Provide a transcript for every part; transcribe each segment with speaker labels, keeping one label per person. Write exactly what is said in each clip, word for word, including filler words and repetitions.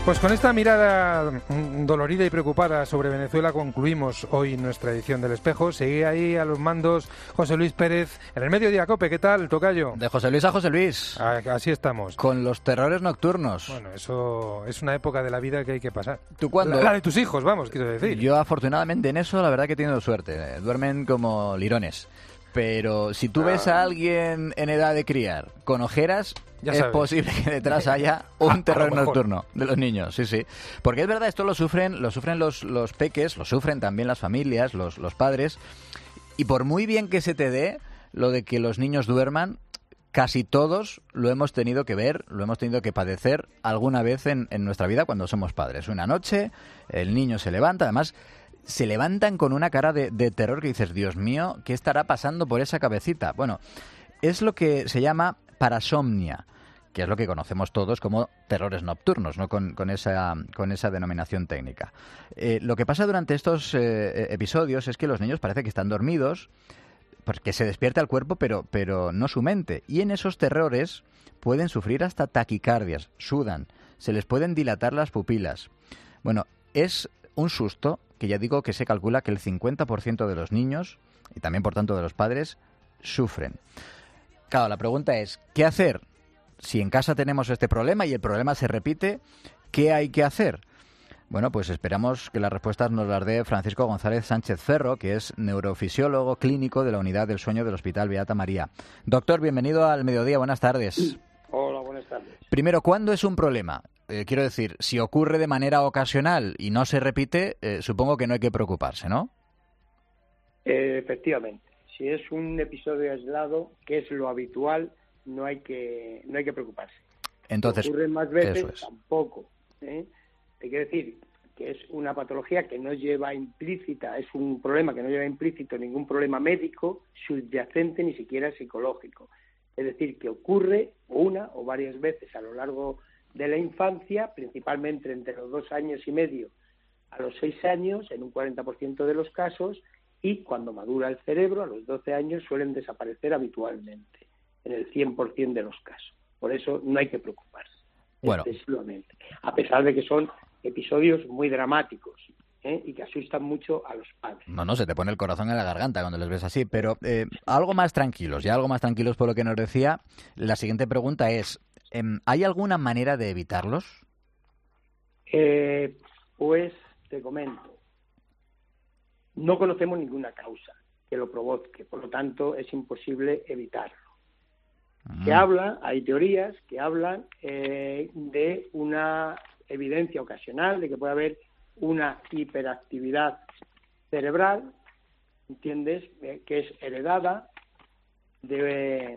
Speaker 1: Pues con esta mirada dolorida y preocupada sobre Venezuela concluimos hoy nuestra edición del Espejo. Seguí ahí a los mandos José Luis Pérez en el Mediodía Cope. ¿Qué tal, tocayo?
Speaker 2: De José Luis a José Luis.
Speaker 1: Ah, así estamos.
Speaker 2: Con los terrores nocturnos.
Speaker 1: Bueno, eso es una época de la vida que hay que pasar.
Speaker 2: ¿Tú cuándo?
Speaker 1: La, la de tus hijos, vamos, quiero decir.
Speaker 2: Yo afortunadamente en eso la verdad que he tenido suerte. Duermen como lirones. Pero si tú ves a alguien en edad de criar con ojeras, ya es sabes. posible que detrás haya un terror nocturno de los niños, sí, sí. Porque es verdad, esto lo sufren, lo sufren los, los peques, lo sufren también las familias, los, los padres. Y por muy bien que se te dé lo de que los niños duerman, casi todos lo hemos tenido que ver, lo hemos tenido que padecer alguna vez en, en nuestra vida cuando somos padres. Una noche, el niño se levanta, además se levantan con una cara de, de terror que dices, Dios mío, ¿qué estará pasando por esa cabecita? Bueno, es lo que se llama parasomnia, que es lo que conocemos todos como terrores nocturnos, ¿no? Con, con, esa, con esa denominación técnica. Eh, lo que pasa durante estos eh, episodios es que los niños parece que están dormidos, porque se despierta el cuerpo, pero, pero no su mente. Y en esos terrores pueden sufrir hasta taquicardias, sudan, se les pueden dilatar las pupilas. Bueno, es un susto que ya digo que se calcula que el cincuenta por ciento de los niños, y también por tanto de los padres, sufren. Claro, la pregunta es, ¿qué hacer? Si en casa tenemos este problema y el problema se repite, ¿qué hay que hacer? Bueno, pues esperamos que las respuestas nos las dé Francisco González Sánchez Ferro, que es neurofisiólogo clínico de la Unidad del Sueño del Hospital Beata María. Doctor, bienvenido al Mediodía, buenas tardes.
Speaker 3: Hola, buenas tardes.
Speaker 2: Primero, ¿cuándo es un problema? Eh, quiero decir, si ocurre de manera ocasional y no se repite, eh, supongo que no hay que preocuparse, ¿no?
Speaker 3: Eh, efectivamente. Si es un episodio aislado, que es lo habitual, no hay que no hay que preocuparse.
Speaker 2: Entonces,
Speaker 3: si ocurren más veces,
Speaker 2: eso es.
Speaker 3: tampoco. ¿eh? Hay que decir que es una patología que no lleva implícita, es un problema que no lleva implícito ningún problema médico, subyacente, ni siquiera psicológico. Es decir, que ocurre una o varias veces a lo largo de la infancia, principalmente entre los dos años y medio a los seis años, en un cuarenta por ciento de los casos, y cuando madura el cerebro, a los doce años, suelen desaparecer habitualmente, en el cien por ciento de los casos. Por eso no hay que preocuparse,
Speaker 2: bueno.
Speaker 3: excesivamente, a pesar de que son episodios muy dramáticos, ¿eh? y que asustan mucho a los padres.
Speaker 2: No, no, se te pone el corazón en la garganta cuando les ves así, pero eh, algo más tranquilos, ya algo más tranquilos por lo que nos decía, la siguiente pregunta es, ¿hay alguna manera de evitarlos?
Speaker 3: Eh, pues te comento, no conocemos ninguna causa que lo provoque, por lo tanto es imposible evitarlo. Mm. Se habla, hay teorías que hablan eh, de una evidencia ocasional de que puede haber una hiperactividad cerebral, ¿entiendes?, eh, que es heredada de...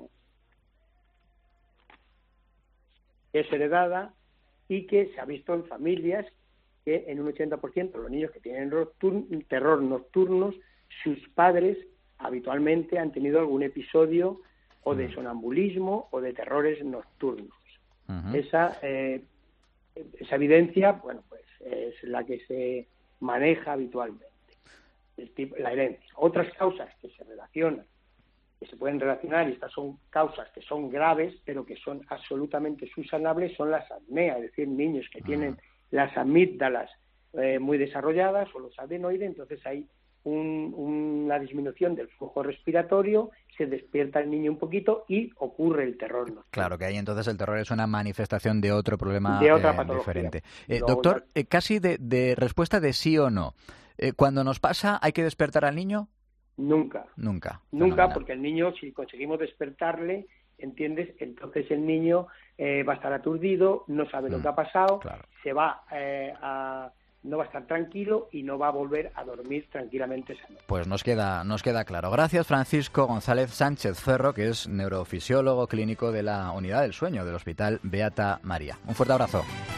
Speaker 3: es heredada y que se ha visto en familias que en un ochenta por ciento los niños que tienen nocturn- terror nocturnos, sus padres habitualmente han tenido algún episodio o de sonambulismo o de terrores nocturnos. Uh-huh. Esa, eh, esa evidencia, bueno, pues es la que se maneja habitualmente, el tipo, la herencia. Otras causas que se relacionan que se pueden relacionar, y estas son causas que son graves, pero que son absolutamente subsanables, son las apneas, es decir, niños que tienen las amígdalas eh, muy desarrolladas o los adenoides, entonces hay un, una disminución del flujo respiratorio, se despierta el niño un poquito y ocurre el terror nocturno.
Speaker 2: Claro, que ahí entonces el terror es una manifestación de otro problema
Speaker 3: de otra
Speaker 2: eh,
Speaker 3: patología.
Speaker 2: diferente. Eh, doctor, eh, casi de, de respuesta de sí o no. Eh, cuando nos pasa, ¿hay que despertar al niño?
Speaker 3: Nunca.
Speaker 2: Nunca.
Speaker 3: Nunca,
Speaker 2: Fenomenal.
Speaker 3: Porque el niño, si conseguimos despertarle, ¿entiendes? Entonces el niño eh, va a estar aturdido, no sabe mm, lo que ha pasado,
Speaker 2: claro.
Speaker 3: se va eh, a... no va a estar tranquilo y no va a volver a dormir tranquilamente esa noche.
Speaker 2: Pues nos queda, nos queda claro. Gracias, Francisco González Sánchez Ferro, que es neurofisiólogo clínico de la Unidad del Sueño del Hospital Beata María. Un fuerte abrazo.